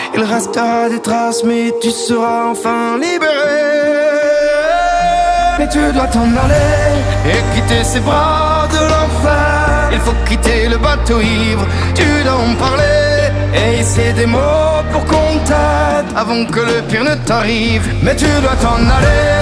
Il restera des traces mais tu seras enfin libéré. Mais tu dois t'en aller et quitter ces bras de l'enfer. Il faut quitter le bateau ivre, tu dois en parler et essayer des mots pour qu'on t'aide avant que le pire ne t'arrive. Mais tu dois t'en aller